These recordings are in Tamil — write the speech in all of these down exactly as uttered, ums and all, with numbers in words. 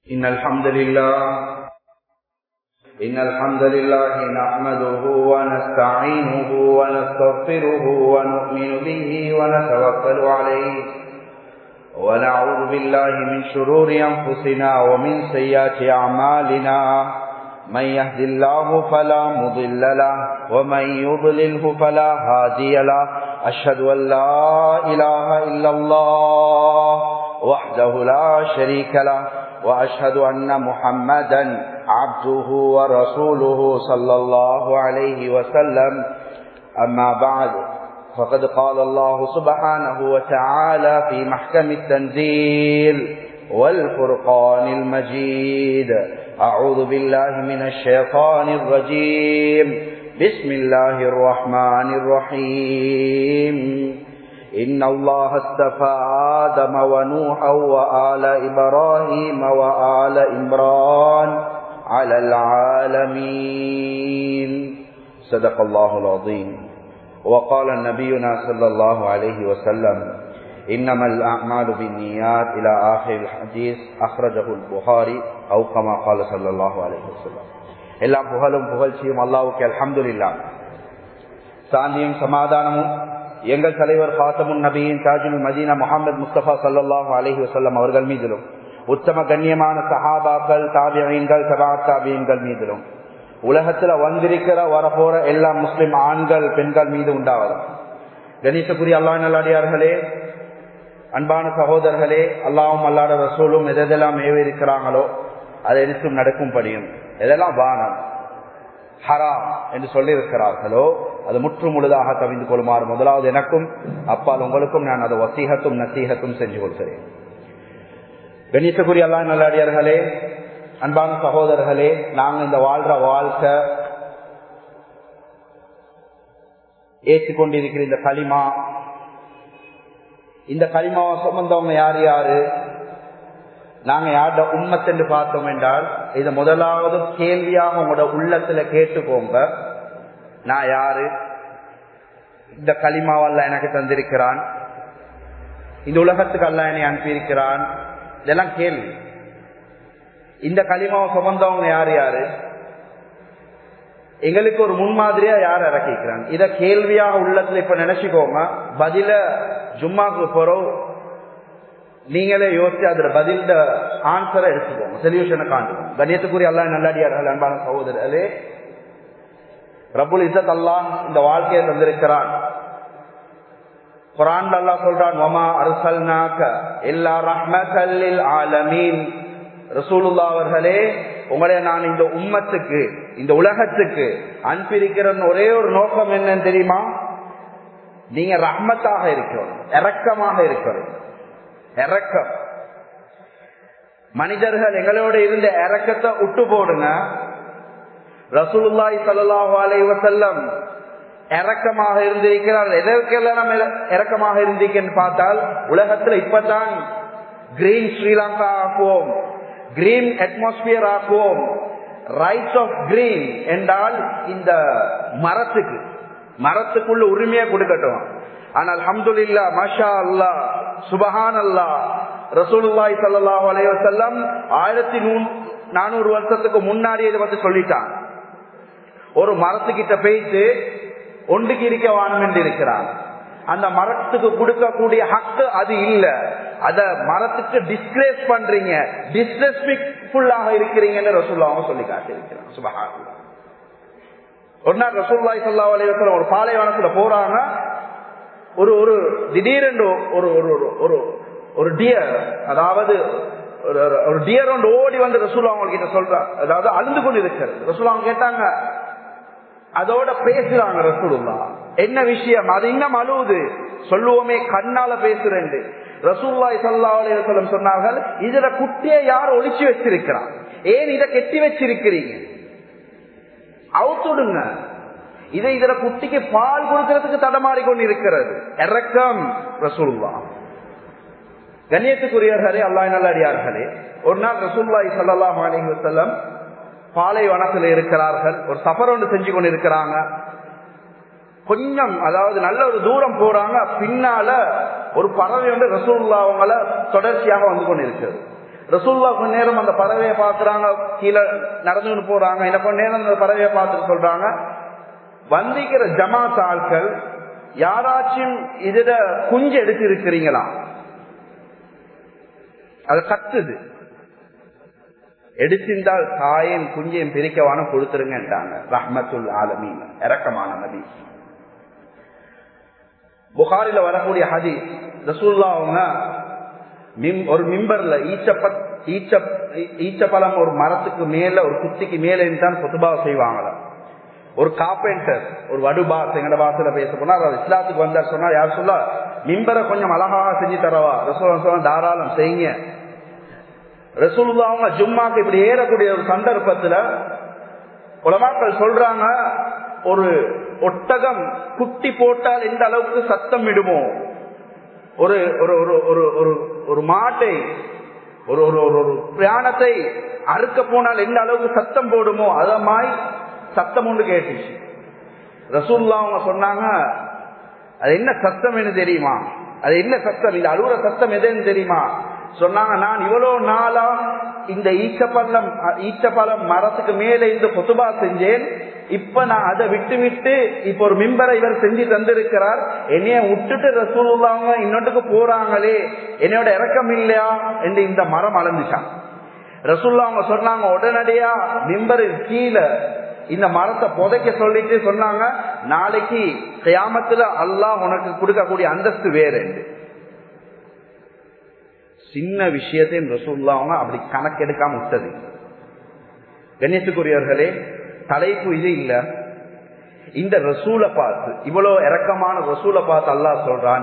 إن الحمد لله إن الحمد لله نحمده ونستعينه ونستغفره ونؤمن به ونتوكل عليه ونعوذ بالله من شرور أنفسنا ومن سيئات أعمالنا من يهد الله فلا مضل له ومن يضلله فلا هادي له أشهد أن لا إله إلا الله وحده لا شريك له وأشهد أن محمدا عبده ورسوله صلى الله عليه وسلم أما بعد فقد قال الله سبحانه وتعالى في محكم التنزيل والفرقان المجيد أعوذ بالله من الشيطان الرجيم بسم الله الرحمن الرحيم إن الله اصطفى آدم ونوحا وآل إبراهيم وآل عمران على العالمين صدق الله العظيم وقال نبينا صلى الله عليه وسلم إنما الأعمال بالنيات إلى آخر الحديث أخرجه البخاري أو كما قال صلى الله عليه وسلم எல்லாம் புகழும் புகழ்ச்சியும் அல்லாஹ்வுக்கு அல்ஹம்துலில்லாஹ். சாந்தியும் சமாதானமும் எங்கள் தலைவர் காத்தமுன் நபியின் தாஜுல் மதீனா முஹம்மது முஸ்தபா ஸல்லல்லாஹு அலைஹி வஸல்லம் அவர்கள் மீதிலும் உத்தம கண்ணியமான சஹாபாக்கள் தாபிஈன்கள் தபா தாபிஈன்கள் மீதிலும் உலகத்துல வந்திருக்கிற வரப்போற எல்லா முஸ்லிம் ஆண்கள் பெண்கள் மீது உண்டாவது. கணேசபுரி அல்லாஹ் நல்லடியார்களே, அன்பான சகோதரர்களே, அல்லாஹ்வும் அல்லாஹ்வுடைய ரசூலும் எதெல்லாம் ஏவி இருக்கிறாங்களோ அதை எடுத்தும் நடக்கும்படியும், எதெல்லாம் வானம் ஹராம் என்று சொல்லி இருக்கிறார்களோ அது முற்று முழுதாக தவிந்து கொள்ளுமாறு முதலாவது எனக்கும் அப்பால் உங்களுக்கும் நான் அதை வசீகத்தும் நசீகத்தும் செஞ்சு கொள்கிறேன். கணேசபுரி அல்லாஹ் நல்லடியார்களே, அன்பான சகோதரர்களே, நாங்க இந்த வாழ்ற வாழ்க்கை ஏற்றுக்கொண்டிருக்கிற இந்த களிமா, இந்த களிமாவை சுமந்தவங்க யார் யாரு, நாங்க யாரோட உம்மத் என்று பார்த்தோம் என்றால் இதை முதலாவது கேள்வியாக உங்களோட உள்ளத்துல கேட்டுக்கோங்க. நான் யாரு, இந்த களிமாவல்ல எனக்கு தந்திருக்கிறான், இந்த உலகத்துக்கு அல்ல என்னை அனுப்பியிருக்கிறான், இதெல்லாம் கேள்வி. இந்த களிமாவை சுமந்தவங்க யார் யாரு, எங்களுக்கு ஒரு முன்மாதிரியா யார் இறக்கிக்கிறான், இத கேள்வியாக உள்ளத்துல இப்ப நினைச்சுக்கோங்க. பதில ஜும்மாக்கு போறோம் நீங்களே யோசிச்சு அதுல பதில் ஆன்சரை எடுத்துக்கோங்க, சொல்யூஷனை காண்போம். கண்ணியத்துக்குரிய அல்லாஹ் நல்லடியார்கள், அன்பான சகோதரர்களே, ரப்புல் இஸ்ஸத் அல்லாஹ் இந்த வாழ்க்கையை தந்திருக்கிறான். குர்ஆன்ல அல்லாஹ் சொல்றான், வமா அர்சல்னாக இல்லா ரஹ்மத்தல் லில் ஆலமீன். ரசூலுல்லாஹ் அவர்களே, உங்களை நான் இந்த உம்மத்துக்கு, இந்த உலகத்துக்கு அனுப்பியிருக்கிற ஒரே ஒரு நோக்கம் என்னன்னு தெரியுமா? நீங்க ரஹ்மத்தாக இருக்கிறோம், இரக்கமாக இருக்கிறோம். இரக்கம், மனிதர்கள் எங்களோட இருந்த இரக்கத்தை விட்டு போடுங்க. ரசூலுல்லாஹி ஸல்லல்லாஹு அலைஹி வஸல்லம் இரக்கமாக இருந்திருக்கிறார். எதற்கெல்லாம் நம்ம இரக்கமாக இருந்திருக்கேன்னு பார்த்தால், உலகத்துல இப்பதான் கிரீன் ஸ்ரீலங்கா ஆக்குவோம், கிரீன் அட்மாஸ்பியர் ஆக்குவோம். ரைட்ஸ் ஆஃப் கிரீன் என்றால் இந்த மரத்துக்கு, மரத்துக்குள்ள உரிமையை கொடுக்கட்டும். ஆனால் அல்ஹம்துலில்லாஹ், மாஷா அல்லாஹ், சுபஹான் அல்லாஹ், ரசூலுல்லாஹி ஸல்லல்லாஹு அலைஹி வஸல்லம் ஆயிரத்தி நானூறு வருஷத்துக்கு முன்னாடி இதை பத்தி சொல்லிட்டான். ஒரு மரத்துக்கிட்ட போயிட்டு ஒன்றுக்கு இருக்க வானம் என்று இருக்கிறான். அந்த மரத்துக்கு கொடுக்கக்கூடிய ஹக்கு அது இல்ல, அத மரத்துக்கு டிஸ்கிரேஸ் பண்றீங்க, டிஸ்ரெஸ்பெக்ட்ஃபுல்லாக இருக்கிறீங்கன்னு ரசூலுல்லாஹ் சொல்லி காட்டியிருக்கிறான். சுபஹானல்லாஹ். ஒரு நாள் ரசூலுல்லாஹி ஸல்லல்லாஹு அலைஹி வஸல்லம் ஒரு பாலைவனத்துல போறாங்க. ஒரு ஒரு திடீரென்று ஒரு ஒரு ஒரு டியர், அதாவது ஒரு டியர் ஒன்று ஓடி வந்து ரசூலுல்லாஹ் அவங்க கிட்ட சொல்ற, அதாவது அழுந்து கொண்டு இருக்கிறது. ரசூலுல்லாஹ் கேட்டாங்க, அதோட பேசுறாங்க ரசூலுல்லாஹ், என்ன விஷயம், அது இன்னும் அழுவுது, சொல்லுவோமே கண்ணால பேசுறேன். ரசூலுல்லாஹி ஸல்லல்லாஹு அலைஹி வஸல்லம் சொன்னார்கள், இதுல குட்டியை யார் ஒளிச்சு வச்சிருக்கிறான், ஏன் இதை கெட்டி வச்சிருக்கிறீங்க, அவுத்துடுங்க. இதை இதுல குட்டிக்கு பால் கொடுக்கிறதுக்கு தடமாறி கொண்டு இருக்கிறது. இரக்கம் ரசூலுல்லாஹ். கண்ணியத்துக்குரியவர்களே, அல்லாஹ் நல்லடியார்களே, ஒரு நாள் ரசூலுல்லாஹி ஸல்லல்லாஹு அலைஹி வஸல்லம் பாலைவனத்தில் இருக்கிறார்கள். ஒரு சஃபர் ஒன்று செஞ்சு கொண்டு இருக்கிறாங்க. கொஞ்சம், அதாவது நல்ல ஒரு தூரம் போறாங்க. பின்னால ஒரு பறவை வந்து ரசூலுல்லாஹ் அவங்கள தொடர்ச்சியாக வந்து கொண்டு இருக்கிறது. ரசூலுல்லாஹ் கொஞ்ச நேரம் அந்த பறவையை பாக்குறாங்க, கீழே நடந்துன்னு போறாங்க. என்ன கொஞ்ச நேரம் அந்த பறவையை பார்த்துட்டு சொல்றாங்க, வந்திக்கிற ஜமாத் ஆட்கள் யாராச்சும் இதுல குஞ்சு எடுத்து இருக்கிறீங்களா? அது கத்துது. எடுத்திருந்தால் தாயின் குஞ்சையும் பிரிக்கவான கொடுத்துருங்கன்றாங்க. ரஹ்மத்துல் ஆலமீன், இரக்கமான நபி. புகாரில வரக்கூடிய ஹதீஸ், ரசூலுல்லாஹ் அவங்க ஒரு மிம்பர்ல ஈச்சப்ப ஈச்ச ஈச்சப்பழம் ஒரு மரத்துக்கு மேல ஒரு குத்திக்கு மேல இருந்தான் குத்துபா செய்வாங்களாம். ஒரு கார்பெண்டர், ஒரு வடுபாஸ் எங்கட பாசல பேச போனா இஸ்லாத்துக்கு வந்தார் சொன்னா, யார் சொல்ல மிம்பரை கொஞ்சம் அழகாக செஞ்சு தரவா? ரசூலுல்லாஹ் சொல்ல தாராளம் செய்யுங்க. ரசூலுல்லாஹ் அவங்க ஜும்மாக்கு இப்படி ஏறக்கூடிய ஒரு சந்தர்ப்பத்துல உலமாக்கள் சொல்றாங்க, ஒரு ஒட்டகம் குட்டி போட்டால் எந்த அளவுக்கு சத்தம் விடுமோ, ஒரு ஒரு மாட்டை ஒரு ஒரு பிராணத்தை அறுக்க போனால் எந்த அளவுக்கு சத்தம் போடுமோ அத மாதிரி சத்தம் ஒன்று கேட்டுச்சு. ரசூலுல்லாஹ் அவங்க சொன்னாங்க, அது என்ன சத்தம் என்ன தெரியுமா? அது என்ன சத்தம்? இந்த அழுகுற சத்தம் எதுன்னு தெரியுமா? சொன்னாங்க, நான் இவ்வளவு நாளா இந்த ஈச்சப்பழம் ஈச்சப்பழம் மரத்துக்கு மேல இந்த குத்துபா செஞ்சேன். இப்ப நான் அதை விட்டு விட்டு இப்ப ஒரு மிம்பரை இவர் செஞ்சு தந்திருக்கிறார். என்னைய விட்டுட்டு ரசூலுல்லாஹ் இன்னொன்றுக்கு போறாங்களே, என்னோட இறக்கம் இல்லையா என்று இந்த மரம் அளந்துச்சான். ரசூலுல்லாஹ் அவங்க சொன்னாங்க, உடனடியா மிம்பரின் கீழே இந்த மரத்தை புதைக்க சொல்லிட்டு சொன்னாங்க, நாளைக்கு கியாமத்துல அல்லாஹ் உனக்கு கொடுக்கக்கூடிய அந்தஸ்து வேறு. சின்ன விஷயத்தையும் ரசூலுல்லாஹ் அவங்க அப்படி கணக்கெடுக்காம விட்டது. கண்ணியத்துக்குரியவர்களே, தலைப்பு இது இல்ல. இந்த ரசூலை பார்த்து, இவ்வளவு இரக்கமான ரசூலை பார்த்து அல்லாஹ் சொல்றான்,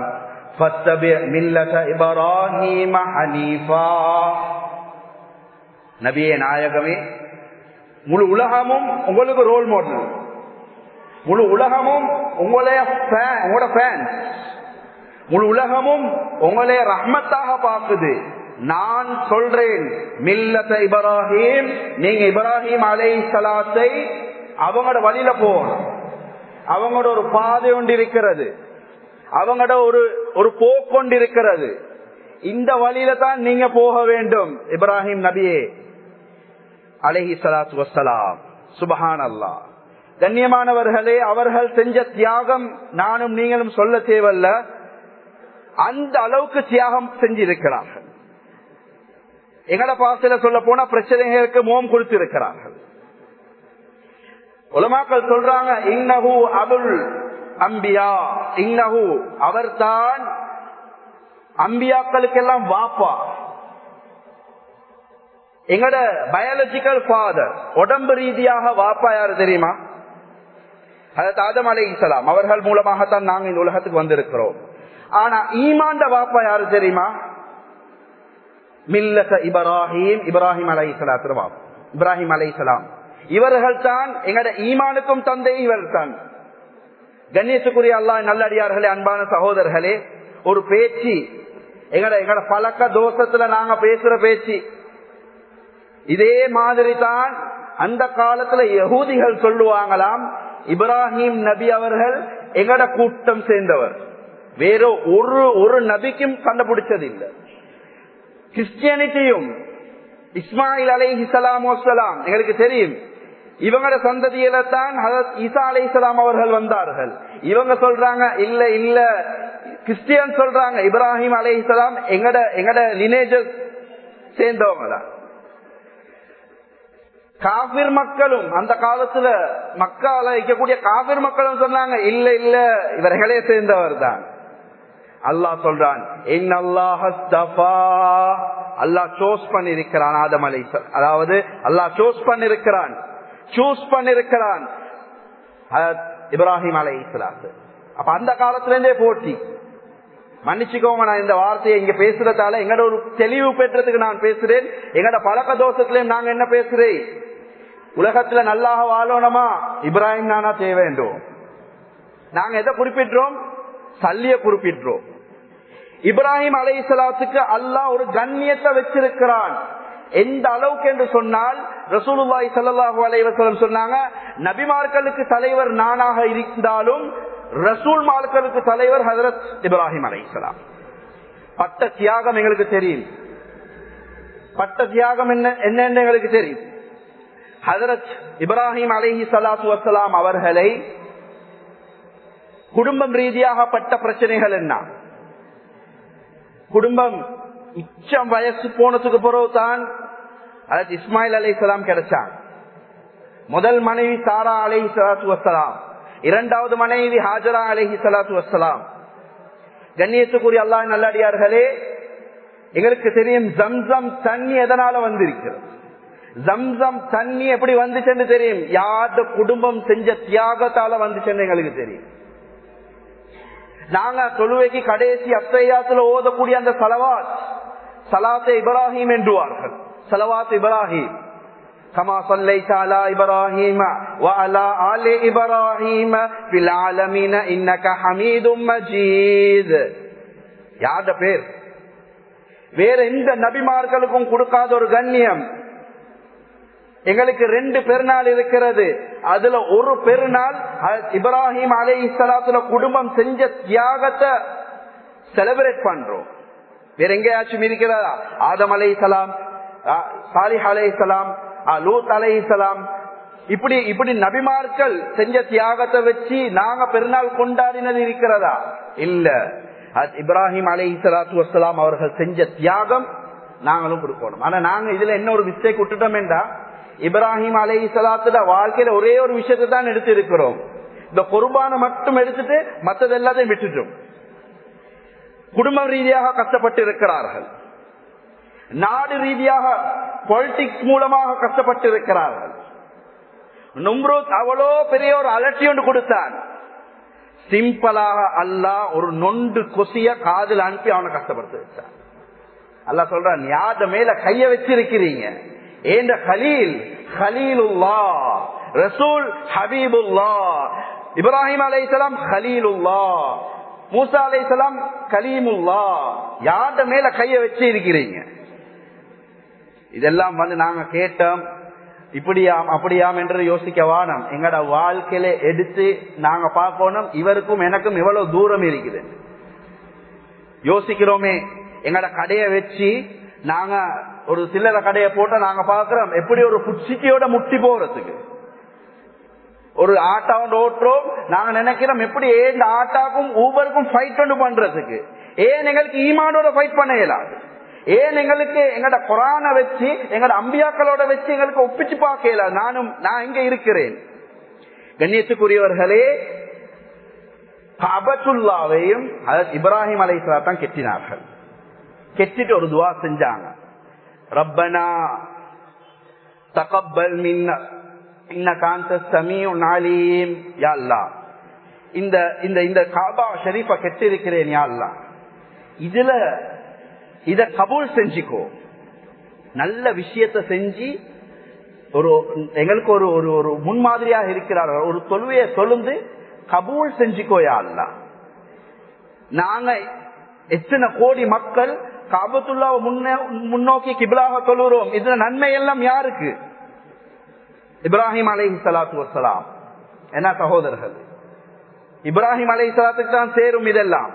நபியே நாயகமே, முழு உலகமும் உங்களுக்கு ரோல் மாடல், முழு உலகமும் உங்களே உங்களோட ஃபேன், முழு உலகமும் உங்களே ரஹ்மத்தாக பார்க்குது. நான் சொல்றேன், மில்லத இப்ராஹிம், நீங்க இப்ராஹிம் அலைஹிஸ்ஸலாத்தை அவங்களோட வழியில போகணும். அவங்களோட ஒரு பாதை ஒன்று இருக்கிறது, அவங்களோட ஒரு ஒரு போக்கொண்டு இருக்கிறது. இந்த வழியில தான் நீங்க போக வேண்டும். இப்ராஹிம் நபியே அலைஹிஸ்ஸலாத்து வஸ்ஸலாம். சுப்ஹானல்லாஹ். கண்ணியமானவர்களே, அவர்கள் செஞ்ச தியாகம் நானும் நீங்களும் சொல்ல தேவையில்ல. அந்த அளவுக்கு தியாகம் செஞ்சிருக்கிறார்கள். எங்கட பாசையில சொல்ல போனா பிரச்சனைகளுக்கு மோம் கொடுத்திருக்கிறார்கள். உலமாக்கள் சொல்றாங்க, இன்னஹு அபுல் அம்பியா, இன்னஹு அவர்தான் அம்பியாக்களுக்கெல்லாம் வாப்பா. எங்கட பயாலஜிக்கல் ஃபாதர், உடம்பு ரீதியாக வாப்பா யாரு தெரியுமா? ஹஜ்ரத் ஆதம் அலைஹிஸ்ஸலாம் அவர்கள் மூலமாகத்தான் நாங்க இந்த உலகத்துக்கு வந்திருக்கிறோம். ஆனா ஈமான்ட வாப்பா யாரு தெரியுமா? மில்லத இப்ராஹிம், இப்ராஹிம் அலைஹிஸ்ஸலாத்து வாப்பா இப்ராஹிம் அலைஹிஸ்ஸலாம். இவர்கள் தான் எங்கட ஈமானுக்கும் தந்தை இவர்கள் தான். கண்ணியத்துக்குரிய அல்லாஹ் நல்லடியார்களே, அன்பான சகோதரர்களே, ஒரு பேச்சு எங்கட எங்கட பழக்க தோஷத்துல நாங்க பேசுற பேச்சு இதே மாதிரி தான். அந்த காலத்துல யஹூதிகள் சொல்லுவாங்களாம், இப்ராஹிம் நபி அவர்கள் எங்கட கூட்டம் சேர்ந்தவர், வேற ஒரு ஒரு நபிக்கும் கண்டுபிடிச்சது இல்லை. கிறிஸ்டியானிட்டியும் இஸ்மாயில் அலைஹிஸ்ஸலாம் வஸ்ஸலாம் எங்களுக்கு தெரியும், இவங்களோட சந்ததியில தான் ஹஜ்ரத் ஈசா அலைஹிஸ்ஸலாம் அவர்கள் வந்தார்கள். இவங்க சொல்றாங்க இல்ல இல்ல, கிறிஸ்டியன் சொல்றாங்க இப்ராஹிம் அலைஹிஸ்ஸலாம் எங்கட எங்கட லினேஜஸ் சேர்ந்தவங்க தான். காபிர் மக்களும் அந்த காலத்துல மக்கால இருக்கக்கூடிய காபிர் மக்களும் சொன்னாங்க இல்ல இல்ல, இவர்களே சேர்ந்தவர் தான். அல்லாஹ் சொல்றான், அல்லாஹ் சூஸ் பண்ணிருக்கிறான் ஆதம் அலைஹிஸ்ஸலாம், அதாவது அல்லாஹ் சூஸ் பண்ணிருக்கிறான் சூஸ் பண்ணிருக்கிறான் இப்ராஹிம் அலைஹிஸ்ஸலாம். அப்ப அந்த காலத்துல இருந்தே போட்டி. மன்னிச்சுக்கோங்க, நான் இந்த வார்த்தையை இங்க பேசுறதால எங்கட ஒரு தெளிவு பெற்றதுக்கு நான் பேசுறேன். எங்கட பழக்க தோஷத்திலையும் நாங்க என்ன பேசுறேன், உலகத்துல நல்லாக வாழணுமா இப்ராஹிம் நானா தேவை வேண்டும். நாங்க எதை குறிப்பிட்டோம்? சல்லிய குறிப்பிட்டோம். இப்ராஹிம் அலைஹிஸ்ஸலாத்துக்கு அல்லாஹ் ஒரு கண்ணியத்தை வச்சிருக்கிறான். எந்த அளவுக்கு என்று சொன்னால், ரசூலுல்லாஹி ஸல்லல்லாஹு அலைஹி வஸல்லம் சொன்னாங்க, நபிமார்களுக்கு தலைவர் நானாக இருந்தாலும் ரசூல்மார்களுக்கு தலைவர் ஹஜ்ரத் இப்ராஹிம் அலைஹிஸ்ஸலாம். பட்ட தியாகம் எங்களுக்கு தெரியும். பட்ட தியாகம் என்ன என்னன்னு எங்களுக்கு தெரியும். ஹஜரத் இப்ராஹிம் அலைஹி ஸலாத்து வஸ்ஸலாம் அவர்களை குடும்பம் ரீதியாக பட்ட பிரச்சனைகள் என்ன? குடும்பம் உச்சம் வயசு போனதுக்கு பிறகுதான் ஹஜரத் இஸ்மாயில் அலைஹிஸ்ஸலாம் கிடைச்சாங்க. முதல் மனைவி சாரா அலைஹி ஸலாத்து வஸ்ஸலாம், இரண்டாவது மனைவி ஹாஜரா அலைஹி ஸலாத்து வஸ்ஸலாம். கண்ணியத்துக்குரிய அல்லாஹ் நல்லடியார்களே, எங்களுக்கு தெரியும் ஜம்சம் தண்ணி எதனால வந்திருக்கிறது. ஜம்சம் தண்ணி எப்படி வந்துச்சுன்னு தெரியும். யாத குடும்பம் செஞ்ச தியாகத்தால வந்துச்சுன்னு எங்களுக்கு தெரியும். நாங்க தொழுவைக்கு கடைசி அத்தையாத்துல ஓதக்கூடிய அந்த சலவாத், சலாத்தே இப்ராஹிம் என்றுவார்கள். சலவாத் இப்ராஹிம், கமா ஸல்லைத அலா இப்ராஹீம வ அலா ஆலி இப்ராஹீம ஃபில் ஆலமீன இன்னக ஹமீதும் மஜீத். யாத பேர் வேற எந்த நபிமார்களுக்கும் கொடுக்காத ஒரு கண்ணியம். எங்களுக்கு ரெண்டு பெருநாள் இருக்கிறது. அதுல ஒரு பெருநாள் இப்ராஹிம் அலைஹிஸ்ஸலாத்துல குடும்பம் செஞ்ச தியாகத்தை செலிப்ரேட் பண்றோம். வேற எங்கேயாச்சும் இருக்கிறதா? ஆதம் அலைஹிஸ்ஸலாம், சாலிஹ் அலைஹிஸ்ஸலாம், லூத் அலைஹிஸ்ஸலாம், இப்படி இப்படி நபிமார்கள் செஞ்ச தியாகத்தை வச்சு நாங்க பெருநாள் கொண்டாடினது இருக்கிறதா? இல்ல. இப்ராஹிம் அலைஹிஸ்ஸலாத்து வஸ்ஸலாம் அவர்கள் செஞ்ச தியாகம் நாங்களும் கொடுக்கணும். ஆனா நாங்க இதுல என்ன ஒரு மிஸ்டேக் விட்டுட்டோம் என்றா, இப்ராஹிம் அலைஹிஸ்ஸலாத்துல வாழ்க்கையில ஒரே ஒரு விஷயத்தை தான் எடுத்து இருக்கிறோம். இந்த குர்பானை மட்டும் எடுத்துட்டு மற்றது எல்லாத்தையும் விட்டுட்டோம். குடும்ப ரீதியாக கஷ்டப்பட்டு இருக்கிறார்கள், நாடு ரீதியாக பாலிடிக்ஸ் மூலமாக கஷ்டப்பட்டு இருக்கிறார்கள். நும்ரூத் அவ்வளோ பெரிய ஒரு அலட்சி ஒன்று கொடுத்தான். சிம்பிளாக அல்லாஹ் ஒரு நொண்டு கொசிய காதில் அனுப்பி அவனை கஷ்டப்படுத்த வச்சான். அல்லாஹ் சொல்றான், யாத மேல கைய வச்சிருக்கிறீங்க, ஏண்ட கலீல் கலீலுல்லாஹ், ரசூல் ஹபீபுல்லாஹ். இப்ராஹிம் அலைஹிஸ்ஸலாம் கலீலுல்லாஹ், மூசா அலைஹிஸ்ஸலாம் கலீமுல்லாஹ். யாத மேல கைய வச்சு இருக்கிறீங்க. இதெல்லாம் வந்து நாங்க கேட்டோம், இப்படியாம் அப்படியாம் என்று யோசிக்க வானம். எங்கட வாழ்க்கையில எடுத்து நாங்க பார்க்கணும், இவருக்கும் எனக்கும் எவ்வளவு தூரம் இருக்குது யோசிக்கிறோமே. எங்கட கடையை வச்சு நாங்க ஒரு சில்லறை கடையை போட்ட நாங்க பாக்குறோம் எப்படி ஒரு புட்சிக்கையோட முட்டி போறதுக்கு. ஒரு ஆட்டா ஒன்று ஓட்டுறோம், நாங்க நினைக்கிறோம் எப்படி இந்த ஆட்டாக்கும் ஊபருக்கும் ஃபைட் ஒன்று பண்றதுக்கு. ஏன் எங்களுக்கு ஈமானோட ஃபைட் பண்ண இயலாது? ஏன் எங்களுக்கு எங்கட குரானை வச்சு எங்கட அம்பியாக்களோட வச்சு எங்களுக்கு ஒப்பிச்சு பார்க்கல? நானும் நான் எங்க இருக்கிறேன். கண்ணியத்துக்குரியவர்களே, கஅபத்துல்லாவையும் இப்ராஹிம் அலைஹிஸ்ஸலாம் தான் கெட்டினார்கள். கெட்டிட்டு ஒரு துவா செஞ்சாங்க, ரப்பனா தகப்பல் மின்னா இன்னக அன்தஸ் ஸமீஉல் அலீம். யா அல்லாஹ், இந்த இந்த இந்த காபா ஷரீஃபை கெட்டி இருக்கிறேன் யா அல்லாஹ், இதுல இத கபூல் செஞ்சுக்கோ. நல்ல விஷயத்தை செஞ்சு ஒரு எங்களுக்கு ஒரு ஒரு முன்மாதிரியாக இருக்கிறார்கள். ஒரு தொழுவையை தொழுந்து கபூல் செஞ்சுக்கோ யா அல்லாஹ். நாங்க எத்தனை கோடி மக்கள் காபத்துல்லாஹ் முன்னோக்கி கிப்லாக தொழுகிறோம். இதுல நன்மை எல்லாம் யாருக்கு? இப்ராஹிம் அலைஹிஸ்ஸலாத்து வஸ்ஸலாம். என்ன சகோதரர்கள், இப்ராஹிம் அலைஹிஸ்ஸலாத்துக்கு தான் சேரும் இதெல்லாம்.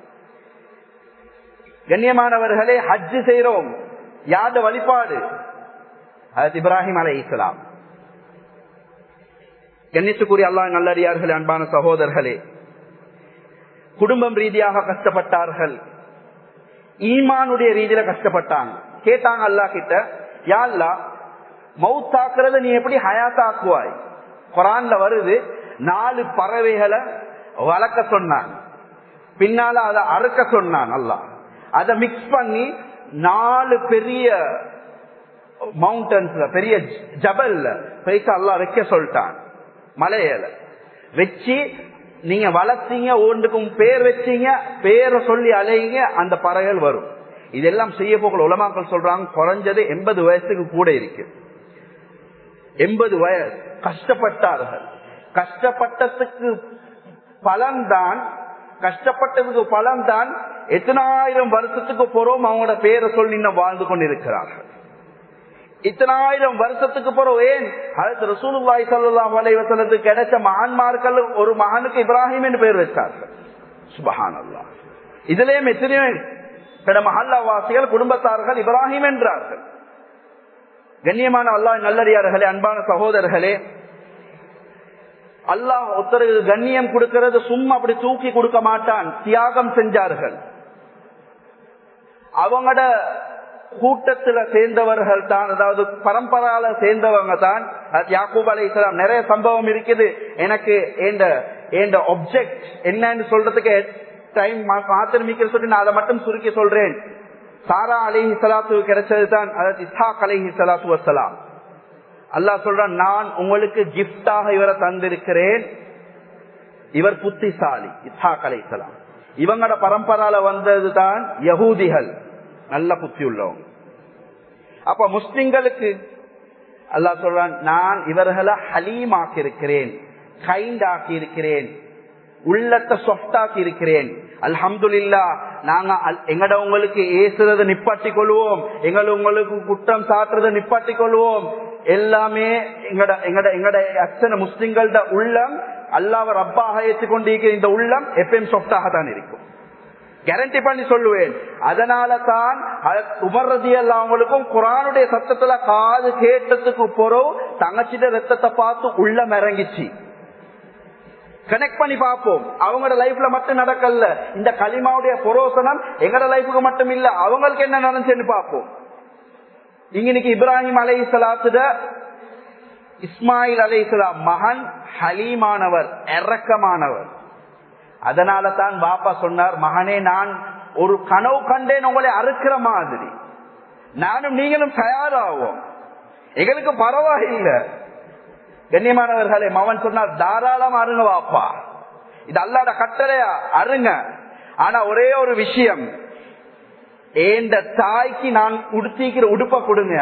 கண்ணியமானவர்களே, ஹஜ் செய்யறோம், யாத வழிபாடு? ஹஜ்ரத் இப்ராஹிம் அலைஹிஸ்ஸலாம். கண்ணியத்துக்குரிய அல்லாஹ் நல்லடியார்களே, அன்பான சகோதரர்களே, குடும்பம் ரீதியாக கஷ்டப்பட்டார்கள், ஈமானுடைய ரீதியில கஷ்டப்பட்டாங்க. கேட்டாங்க அல்லாஹ் கிட்ட, யா அல்லாஹ், மௌத்தாக்குறத நீ எப்படி ஹயாத்தாக்குவாய்? குர்ஆன்ல வருது, நாலு பறவைகளை வளர்க்க சொன்னான், பின்னால அதை அறுக்க சொன்னான். அல்லாஹ் அதை மிக்ஸ் பண்ணி நாலு பெரிய மவுண்டன்ஸ்ல, பெரிய ஜபல்ல போயிட்டு அல்லாஹ் வைக்க சொல்லிட்டான். மலையில வச்சு நீங்க வளர்த்தீங்க, ஒன்றுக்கும் பேர் வச்சீங்க, பேரை சொல்லி அலையுங்க, அந்த பறவைகள் வரும். இதெல்லாம் செய்ய போக உலமாக்கள் சொல்றாங்க, குறைஞ்சது எண்பது வயசுக்கு கூட இருக்கு. எண்பது வயசு கஷ்டப்பட்டார்கள். கஷ்டப்பட்டதுக்கு பலன்தான் கஷ்டப்பட்டதுக்கு பலன்தான் எத்தனாயிரம் வருஷத்துக்கு போறோம் அவங்களோட பேரை சொல்லி இன்னும் வாழ்ந்து கொண்டிருக்கிறார்கள். இத்தனாயிரம் வருஷத்துக்கு போறோம். ஏன் ஹஜ்ரத் ரசூலுல்லாஹி ஸல்லல்லாஹு அலைஹி வஸல்லத்துக்கு கிடைச்ச மகான்மார்கள் ஒரு மகனுக்கு இப்ராஹிம் என்று பெயர் வச்சார்கள். சுப்ஹானல்லாஹ். இதுலயும் எத்தனையோ மஹல்லா வாசிகள் குடும்பத்தார்கள் இப்ராஹிம் என்றார்கள். கண்ணியமான அல்லாஹ் நல்லடியார்களே, அன்பான சகோதரர்களே, அல்லாஹ் ஒருத்தருக்கு கண்ணியம் கொடுக்கிறது சும்மா அப்படி தூக்கி கொடுக்க மாட்டான். தியாகம் செஞ்சார்கள். அவங்களோட கூட்டத்துல சேர்ந்தவர்கள் தான், அதாவது பரம்பரால சேர்ந்தவங்க தான் யாக்கூப் அலைஹிஸ்ஸலாம். நிறைய சம்பவம் இருக்குது. எனக்கு ஏண்ட ஆப்ஜெக்ட் என்னன்னு சொல்றதுக்கு டைம் மாத்திரமிக்க சொல்லி நான் அதை மட்டும் சுருக்கி சொல்றேன். சாரா அலைஹிஸ்ஸலாத்து கிடைச்சது தான் அதாவது இஸ்ஹாக் அலைஹிஸ்ஸலாத்து வஸ்ஸலாம். அல்லாஹ் சொல்றான், நான் உங்களுக்கு கிஃப்டாக இவரை தந்திருக்கிறேன். இவர் புத்திசாலி. இஸ்ஹாக் அலைஹிஸ்ஸலாம் இவங்களோட பரம்பரால வந்ததுதான் யஹூதிகள், நல்ல புத்தி உள்ளவங்க. அப்ப முஸ்லிம்களுக்கு அல்லாஹ் சொல்றான், நான் இவர்களை ஹலீம் ஆக்கி இருக்கிறேன், கைண்ட் ஆக்கி இருக்கிறேன், உள்ளத்தை சொஃப்டாக்கி இருக்கிறேன். அல்ஹம்துலில்லாஹ், நாங்க எங்கட உங்களுக்கு ஏசுறதை நிப்பாட்டி கொள்வோம், எங்களை உங்களுக்கு குற்றம் சாட்டுறதை நிப்பாட்டி கொள்வோம். எல்லாமே எங்கட எங்கட எங்கட அத்தனை முஸ்லிம்களோட உள்ளம் அல்லாஹ்வை ரப்பாக ஏற்றுக்கொண்டிருக்கிற இந்த உள்ளம் எப்பயும் சொஃப்டாக தான் இருக்கும். கேரண்டி பண்ணி சொல்லுவேன். அதனால தான் உமர் ரலியல்லாஹு அவங்களுக்கும் குர்ஆனுடைய சத்தத்துல காது கேட்டதுக்கு பிறகு தங்கச்சிட ரத்தத்தை பார்த்து உள்ளம் இறங்கிச்சு. கனெக்ட் பண்ணி பார்ப்போம். அவங்களோட லைஃப்ல மட்டும் நடக்கல, இந்த கலிமாவுடைய புரோசனம் எங்கட லைஃபுக்கு மட்டும் இல்ல, அவங்களுக்கு என்ன நடந்துச்சுன்னு பார்ப்போம். இன்னைக்கு இப்ராஹிம் அலைஹிஸ்ஸலாத்துட இஸ்மாயில் அலைஹிஸ்ஸலாம் மகன் ஹலீமானவர், இரக்கமானவர். அதனால தான் பாப்பா சொன்னார், மகனே நான் ஒரு கனவு கண்டேன் உங்களை அறுக்கிற மாதிரி, நானும் நீங்களும் தயாராகும், எங்களுக்கு பரவாயில்லை. கண்ணியமானவர்களே, மகன் சொன்னார், தாராளம் அருங்க வாப்பா, இது அல்லாஹ்வுடைய கட்டளையா, அருங்க. ஆனா ஒரே ஒரு விஷயம், இந்த தாய்க்கு நான் உடுத்திக்கிற உடுப்ப கொடுங்க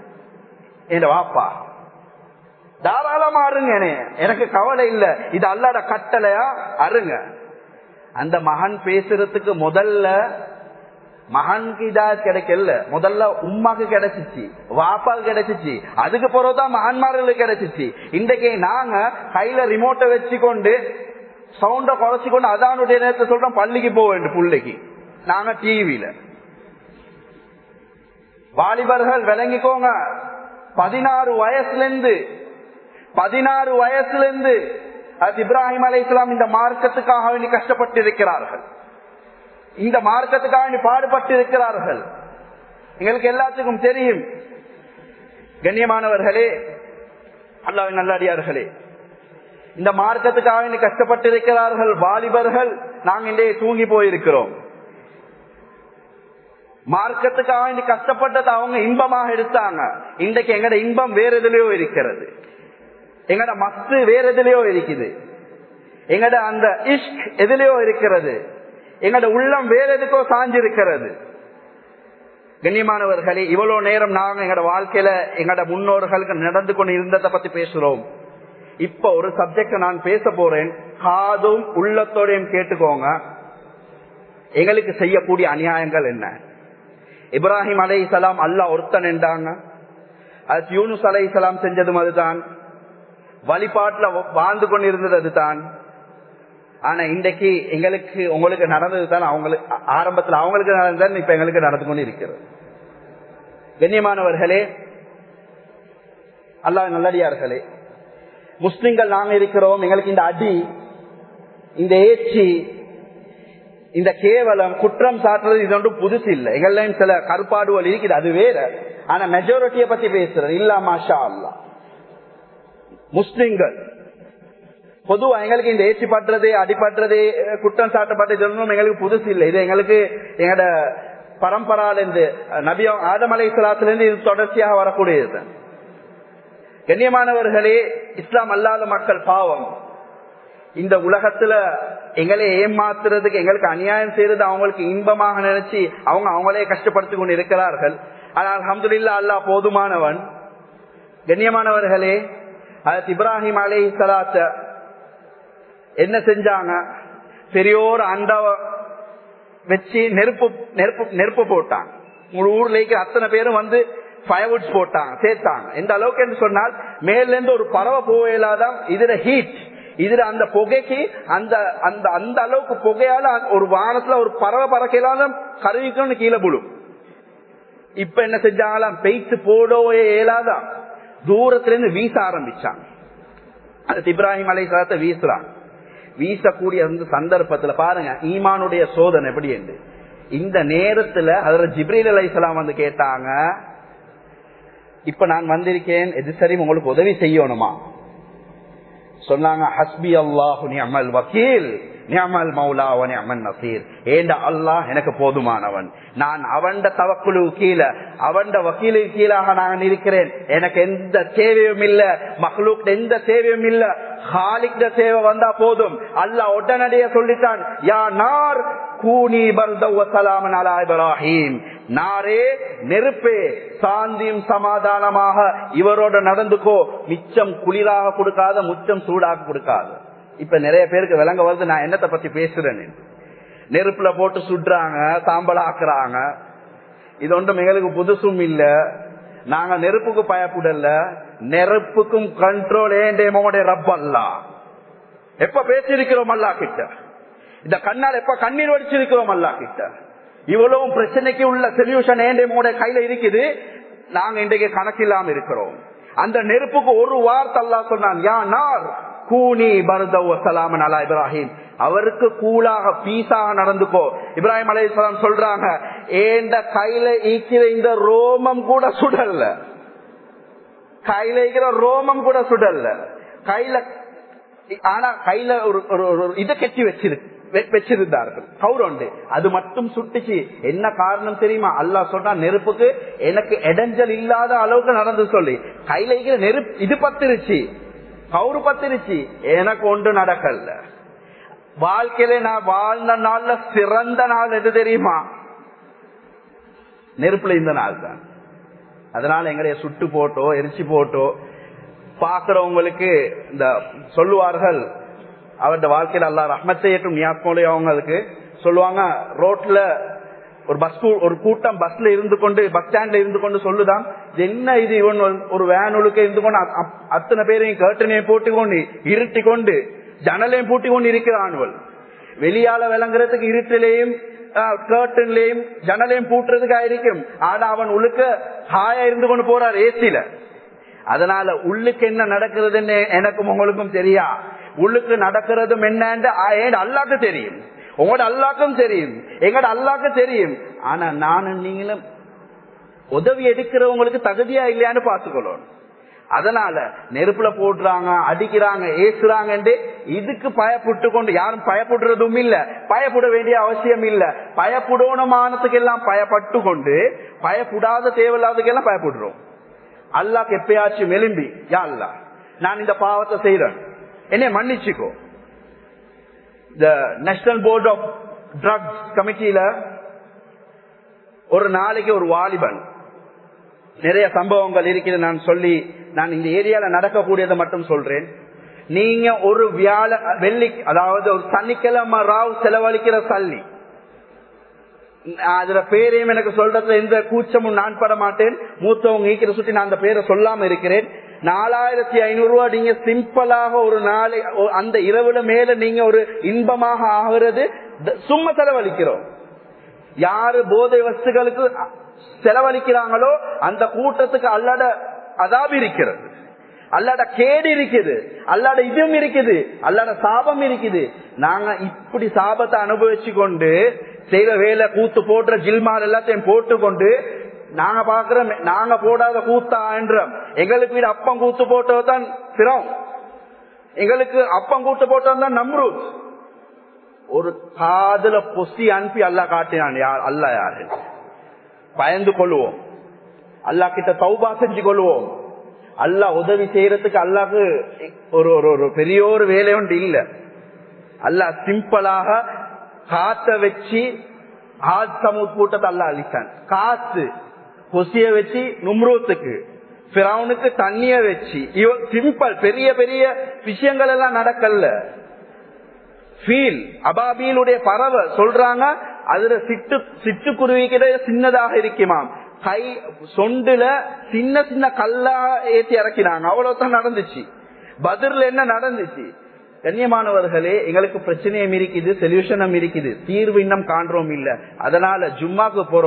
என் வாப்பா, தாராளமா அருங்க, எனக்கு கவலை இல்லை, இது அல்லாஹ்வுடைய கட்டளையா, அருங்க. அந்த மகன் பேசுறதுக்கு முதல்ல மகனுக்கு இதா கிடைக்கல, முதல்ல உம்மாக்கு கிடைச்சிச்சு, வாப்பாக்கு கிடைச்சிச்சு, அதுக்கு பிறகுதான் மகன்மார்களுக்கு கிடைச்சிச்சு. இன்றைக்கு நாங்க கையில ரிமோட்டை வச்சு கொண்டு சவுண்ட குறைச்சு கொண்டு அதானுடைய நேரத்தை சொல்றோம் பள்ளிக்கு போக வேண்டும் பிள்ளைக்கு, நாங்க டிவியில. வாலிபர்கள் விளங்கிக்கோங்க, பதினாறு வயசுல இருந்து பதினாறு வயசுல இருந்து அது இப்ராஹிம் அலைஹிஸ்ஸலாம் இந்த மார்க்கத்துக்காக வேண்டி கஷ்டப்பட்டு இருக்கிறார்கள், இந்த மார்க்கத்துக்காக வேண்டி பாடுபட்டு இருக்கிறார்கள். எங்களுக்கு எல்லாத்துக்கும் தெரியும். கண்ணியமானவர்களே, அல்லாஹ்வின் நல்லடியார்களே, இந்த மார்க்கத்துக்காக வேண்டி கஷ்டப்பட்டு இருக்கிறார்கள் வாலிபர்கள். நாங்க இன்றைய தூங்கி போயிருக்கிறோம். மார்க்கத்துக்காக வேண்டி கஷ்டப்பட்டது அவங்க இன்பமாக எடுத்தாங்க. இன்றைக்கு எங்கட இன்பம் வேற எதுலயோ இருக்கிறது, எங்கட மஸ்து வேற எதுலயோ இருக்குது, எங்கட அந்த இஷ்க் எதுலயோ இருக்கிறது, எங்கட உள்ளம் வேற எதுக்கோ சாஞ்சிருக்கிறது. கண்ணியமானவர்களே, இவ்வளவு நேரம் நாங்க எங்கட வாழ்க்கையில எங்கட முன்னோர்களுக்கு நடந்து கொண்டு இருந்ததை பத்தி பேசுறோம். இப்ப ஒரு சப்ஜெக்ட் நான் பேச போறேன், காதும் உள்ளத்தோடையும் கேட்டுக்கோங்க. எங்களுக்கு செய்யக்கூடிய அநியாயங்கள் என்ன? இப்ராஹிம் அலைஹிஸ்ஸலாம் அல்லாஹ் ஒருத்தன் என்றாங்க, அது யூனுஸ் அலைஹிஸ்ஸலாம் செஞ்சதும் அதுதான், வழிபாட்டுல வாழ்ந்து கொண்டிருந்தது அதுதான். ஆனா இன்றைக்கு எங்களுக்கு உங்களுக்கு நடந்தது தான் அவங்களுக்கு ஆரம்பத்தில் அவங்களுக்கு நடந்தது இப்ப எங்களுக்கு நடந்து கொண்டு இருக்கிறது. கண்ணியமானவர்களே, அல்லாஹ் நல்லடியார்களே, முஸ்லிம்கள் நாங்க இருக்கிறோம். எங்களுக்கு இந்த அடி, இந்த ஏச்சி, இந்த கேவலம், குற்றம் சாட்டுறது இது ஒன்றும் புதுசு இல்லை. எங்களையும் சில கருப்பாடுகள் இருக்குது, அது வேற. ஆனா மெஜாரிட்டியை பத்தி பேசுறது இல்ல. மாஷா அல்லாஹ், முஸ்லிம்கள் பொதுவா எங்களுக்கு இந்த ஏச்சி பண்றது, அடிபடுறது, குற்றம் சாட்டப்பட்டது எங்களுக்கு புதுசு இல்லை. இது எங்களுக்கு எங்களோட பரம்பரால இருந்து நபி ஆதம் அலைஹிஸ்ஸலாத்துல இருந்து இது தொடர்ச்சியாக வரக்கூடியது. கண்ணியமானவர்களே, இஸ்லாம் அல்லாத மக்கள் பாவம் இந்த உலகத்துல எங்களை ஏமாத்துறதுக்கு, எங்களுக்கு அநியாயம் செய்யறது அவங்களுக்கு இன்பமாக நினைச்சு அவங்க அவங்களே கஷ்டப்படுத்திக் கொண்டு இருக்கிறார்கள். ஆனால் அல்ஹம்துலில்லாஹ், அல்லாஹ் போதுமானவன். கண்ணியமானவர்களே, ஹஜ்ரத் இப்ராஹிம் அலைஹிஸ்ஸலாத்த என்ன செஞ்சாங்க? பெரியோர் அண்டாவ வச்சு நெருப்பு நெருப்பு நெருப்பு போட்டாங்க. ஒரு ஊர்ல இருக்கிற அத்தனை பேரும் வந்து ஃபயர்வுட்ஸ் போட்டாங்க, சேர்த்தாங்க. எந்த அளவுக்கு என்று சொன்னால், மேல இருந்து ஒரு பறவை போகலாதான், இதுல ஹீட், இதுல அந்த புகைக்கு அந்த அந்த அந்த அளவுக்கு புகையால ஒரு வானத்துல ஒரு பறவை பறக்கலாம் கருவிக்கணும்னு கீழே புழும். இப்ப என்ன செஞ்சாங்களாம், பெய்த்து போடவே இயலாதான், தூரத்துல இருந்து வீச ஆரம்பிச்சாங்க. அது இப்ராஹிம் அலைஹிஸ்ஸலாத்தை வீசுறாங்க. வீசக்கூடிய அந்த சந்தர்ப்பத்துல பாருங்க ஈமானுடைய சோதனை எப்படி என்று. இந்த நேரத்துல ஹஜ்ரத் ஜிப்ரீல் அலைஹிஸ்ஸலாம் வந்து கேட்டாங்க, இப்ப நான் வந்திருக்கேன், எது சரி உங்களுக்கு உதவி செய்யணுமா? சொன்னாங்க, ஹஸ்பி அல்லாஹு நிஅமல் வக்கீல் நிஅமல் மௌலா வ நிஅமன் நசீர். ஏண்டா அல்லாஹ் எனக்கு போதுமானவன், நான் அவண்ட தவக்குலு கீழ அவண்ட வக்கீலு கீழாக நான் இருக்கிறேன். எனக்கு எந்த தேவையும் இல்ல, மக்லூக் எந்த தேவையும் இல்ல, ஹாலிக் தேவை வந்தா போதும். அல்லாஹ் உடனடியே சொல்லிட்டான், யா நார் கூனி பர்தவ வ ஸலாமன் அலா இப்ராஹிம், நாரே நெருப்பே சாந்தியும் சமாதானமாக இவரோட நடந்துக்கோ, மிச்சம் குளிராக கொடுக்காத முச்சம் சூடாக கொடுக்காது. இப்ப நிறைய பேருக்கு விளங்க வருது நான் என்னத்தை பத்தி பேசுறேன்னு. நெருப்புல போட்டு சுடுறாங்க, சாம்பல் ஆக்குறாங்க, இது ஒன்றும் எங்களுக்கு புதுசும் இல்ல. நாங்க நெருப்புக்கு பயப்படல, நெருப்புக்கும் கண்ட்ரோல் ஏண்டே ரப் அல்லா. எப்ப பேசியிருக்கிறோம் அல்லா கிட்ட, இந்த கண்ணால் எப்ப கண்ணீர் வடிச்சிருக்கிறோம் அல்லா கிட்ட. இவ்வளவு பிரச்சனைக்கு உள்ள சொல்யூஷன் ஏண்டே மோட கையில இருக்குது, நாங்க இன்றைக்கு கணக்கில்லாம இருக்கிறோம். அந்த நெருப்புக்கு ஒரு வார்த்தை அல்லாஹ் சொன்னான், யா நார் கூனி பர்தவ ஸலாமன் அலா இப்ராஹிம், அவருக்கு கூலாக பீஸாக நடந்துக்கோ. இப்ராஹிம் அலைஹிஸ்ஸலாம் சொல்றாங்க, ஏண்ட கையில ஈக்கிற இந்த ரோமம் கூட சுடல்ல, கையில இருக்கிற ரோமம் கூட சுடல்ல, கையில ஆனா கையில ஒரு இதை கட்டி வச்சிருக்கு வச்சிருந்தார்கள் கௌரண்டு, அது மட்டும் சுட்டுச்சு. என்ன காரணம் தெரியுமா? அல்லாஹ் சொன்னா நெருப்புக்கு எனக்கு இடைஞ்சல் இல்லாத அளவுக்கு நடந்து சொல்லி, கையில இருக்கிற நெருப்பு இது பத்திருச்சு, கௌரு பத்திருச்சு, எனக்கு ஒன்று நடக்கல. வாழ்க்கையில நான் வாழ்ந்த நாள்ல சிறந்த நாள் எது தெரியுமா? நெருப்புல இந்த நாள் தான். அதனால எங்களைய சுட்டு போட்டோ எரிச்சு போட்டோ பாக்குறவங்களுக்கு இந்த சொல்லுவார்கள், அவருடைய வாழ்க்கையில அல்லாஹ் ரஹ்மத் செய்யட்டும் நியாஸ்மோலே, அவங்களுக்கு சொல்லுவாங்க, ரோட்ல ஒரு பஸ் ஒரு கூட்டம் பஸ்ல இருந்து கொண்டு பஸ் ஸ்டாண்ட்ல இருந்து கொண்டு சொல்லுதான், என்ன இது இவன் ஒரு வேனுக்கு இருந்து கொண்டு அத்தனை பேரையும் கர்ட்டனையும் போட்டு கொண்டு இருட்டி கொண்டு ஜன்னலையும் பூட்டி கொண்டு இருக்கிறான்வள். வெளியால விளங்குறதுக்கு இருட்டிலையும் கர்ட்டன்லையும் ஜன்னலையும் பூட்டுறதுக்கு இருக்கும், ஆனா அவன் உள்ளுக்க ஹாயா இருந்து கொண்டு போறார் ஏசில. அதனால உள்ளுக்கு என்ன நடக்கிறதுன்னு எனக்கும் உங்களுக்கும் தெரியா, உள்ளுக்கு நடக்கிறதும் என்னன்னு அல்லாஹ்க்கு தெரியும், உங்களோட அல்லாஹ்க்கும் தெரியும், எங்கட அல்லாஹ்க்கு தெரியும். ஆனா நானும் நீங்களும் உதவி எடுக்கிறவங்களுக்கு தகுதியா இல்லையான்னு பார்த்துக்கொள்ளணும். அதனால நெருப்புல போடுறாங்க, அடிக்கிறாங்க, ஏசுறாங்க, இதுக்கு பயப்பட்டு கொண்டு யாரும் பயப்படுறதும் இல்ல, பயப்பட வேண்டிய அவசியம் இல்ல. பயப்படணுமானதுக்கு எல்லாம் பயப்பட்டு கொண்டு பயப்படாத தேவையில்லாததுக்கு எல்லாம் பயப்படுறோம். அல்லாஹ்க்கு எப்பயாச்சும் எலும்பி, யா அல்லாஹ் நான் இந்த பாவத்தை செய்யறேன், என்னை மன்னிச்சுக்கோ. இந்த நேஷனல் போர்ட் ஆஃப் ட்ரக்ஸ் கமிட்டியில ஒரு நாளைக்கு ஒரு வாலிபன், நிறைய சம்பவங்கள் இருக்கிறது நான் சொல்லி, நான் இந்த ஏரியால நடக்கக்கூடியதை மட்டும் சொல்றேன். நீங்க ஒரு வியாழ வெள்ளி அதாவது ஒரு சனிக்கிழமை ராவ் செலவழிக்கிற சல்லி, அதுல பேரையும் எனக்கு சொல்றதுல எந்த கூச்சமும் நான் பட மாட்டேன், மூத்தவங்க ஈக்கிற சுற்றி நான் அந்த பேரை சொல்லாம இருக்கிறேன். நாலாயிரத்தி ஐநூறு ரூபாய் நீங்க சிம்பிளாக ஒரு நாளை அந்த இரவுல மேல நீங்க ஒரு இன்பமாக ஆகிறது சும்மா செலவழிக்கிறோம். யாரு போதை வஸ்துகளுக்கு செலவழிக்கிறாங்களோ அந்த கூட்டத்துக்கு அல்லாட அதாபி இருக்கிறது, அல்லாட கேடு இருக்குது, அல்லாட இதுவும் இருக்குது, அல்லாட சாபம் இருக்குது. நாங்க இப்படி சாபத்தை அனுபவிச்சு கொண்டு செய்த வேலை கூத்து போடுற ஜில்மால் எல்லாத்தையும் போட்டு கொண்டு நாங்க பாக்குறோம், நாங்க போடாத கூத்தா என்றோம். எங்களுக்கு வீடு அப்பம் கூத்து போட்டதான் சிரம், எங்களுக்கு அப்பம் கூத்து போட்டதான் நம்ரூத். ஒரு காதுல பொசி அனுப்பி அல்லா காட்டினான், யார் அல்லா யாரு பயந்து கொள்வோம், அல்லா கிட்ட தௌபா செஞ்சு கொள்வோம். அல்லா உதவி செய்யறதுக்கு அல்லாக்கு ஒரு ஒரு பெரிய ஒரு வேலை ஒன்று இல்ல. அல்லா சிம்பிளாக காத்த வச்சு ஆத் சமூத் கூட்டத்தை அல்லா அழிச்சான். காத்து கொசிய வச்சு நும்ரூத்துக்கு பிறவுனுக்கு தண்ணிய வச்சு சிம்பிள் பெரிய பெரிய விஷயங்கள் எல்லாம் நடக்கல. ஃபீல் அபாபீலுடைய பறவை சொல்றாங்க, அதுல சிட்டு சிட்டுக்குருவிக்கிட்ட சின்னதாக இருக்குமாம், கை சொண்டுல சின்ன சின்ன கல்லா ஏற்றி இறக்கினாங்க, அவ்வளவுதான் நடந்துச்சு. பத்ர்ல என்ன நடந்துச்சு? கண்ணியமானவர்களே, எங்களுக்கு பிரச்சனையும் இருக்குது, சொல்யூஷனும் இருக்குது, தீர்வு இன்னும் காண்றோம் இல்ல. அதனால ஜும்மாக்கு போறோம்,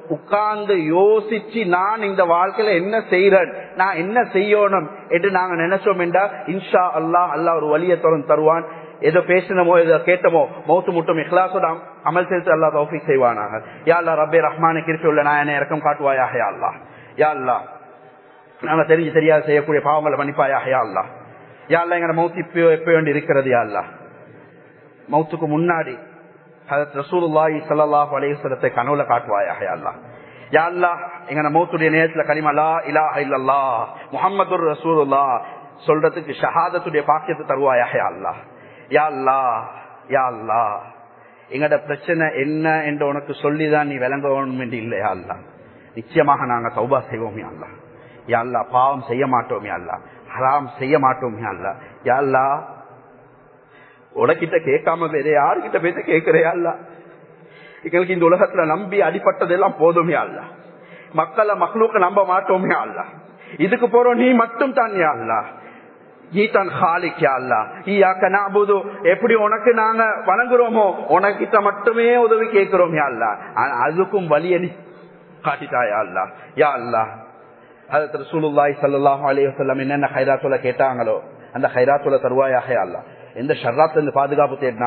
உட்கார்ந்து யோசிச்சு நான் இந்த வாழ்க்கையில என்ன செய்யறேன், நான் என்ன செய்யணும் என்று நாங்க நினைச்சோம் என்றா இன்ஷா அல்லாஹ் அல்லாஹ் ஒரு வழியை தொடர்ந்து தருவான். ஏதோ பேசினமோ ஏதோ கேட்டமோ மௌத்து முட்டும் இஹ்லாஸோட அமல் செலுத்த அல்லாஹ் தௌஃபீக் செய்வானாக. யா அல்லாஹ் ரப்பே ரஹ்மானே கிருபை உள்ள நாயனே இரக்கம் காட்டுவாயாக யா அல்லாஹ். யா அல்லாஹ் நாங்க தெரிஞ்சு தெரியாது செய்யக்கூடிய பாவங்களை மன்னிப்பாயாக யா அல்லாஹ். யா அல்லாஹ் எங்க மௌத்து இப்போ எப்ப வேண்டி இருக்கிறது யா அல்லாஹ். மௌத்துக்கு முன்னாடி ஹஜ்ரத் ரசூலுல்லாஹி ஸல்லல்லாஹு அலைஹி வஸல்லத்தை கனவுல காட்டுவாயாக யா அல்லாஹ். யா அல்லாஹ் எங்க மௌத்துடைய நேரத்துல கலிமா லா இலாஹ இல்லல்லாஹ் முஹம்மதுர் ரசூலுல்லாஹ் சொல்றதுக்கு ஷஹாதத்துடைய பாக்கியத்தை தருவாயாக யா அல்லாஹ். யா அல்லாஹ் யா அல்லாஹ் எங்கட பிரச்சனை என்ன என்று உனக்கு சொல்லிதான் நீ விளங்கணும் என்று இல்லையா அல்லாஹ். நிச்சயமாக நாங்க தௌபா செய்வோம் யா அல்லாஹ். யா அல்லாஹ் பாவம் செய்ய மாட்டோம் யா அல்லாஹ், ஹராம் செய்ய மாட்டோம் யா அல்லாஹ். யா அல்லாஹ் உனக்கிட்ட கேட்காம வேற யாருக்கிட்ட பேச கேட்கிறையா அல்ல. எங்களுக்கு இந்த உலகத்துல நம்பி அடிப்பட்டதெல்லாம் போதுமே அல்ல. மக்களை மக்ளூக்க நம்ப மாட்டோமே அல்ல. இதுக்கு போறோம் நீ மட்டும் தான் யா அல்லாஹ். நீ தான் ஹாலிக் யா அல்லாஹ். ஈயாக்க நஅபுது எப்படி உனக்கு நாங்க வணங்குறோமோ உனக்கிட்ட மட்டுமே உதவி கேட்கிறோம் யா அல்லாஹ். அதுக்கும் வழியை நீ காட்டிட்டாயா அல்லாஹ். யா அல்லாஹ் ஹஜ்ரத் ரசூலுல்லாஹி ஸல்லல்லாஹு அலைஹி வஸல்லம் என்னென்ன கைராத்துல கேட்டாங்களோ அந்த கைராத்துல தருவாயாக யா அல்லாஹ். எந்த ஷர்ராத்துல இருந்து பாதுகாப்பு தேடினா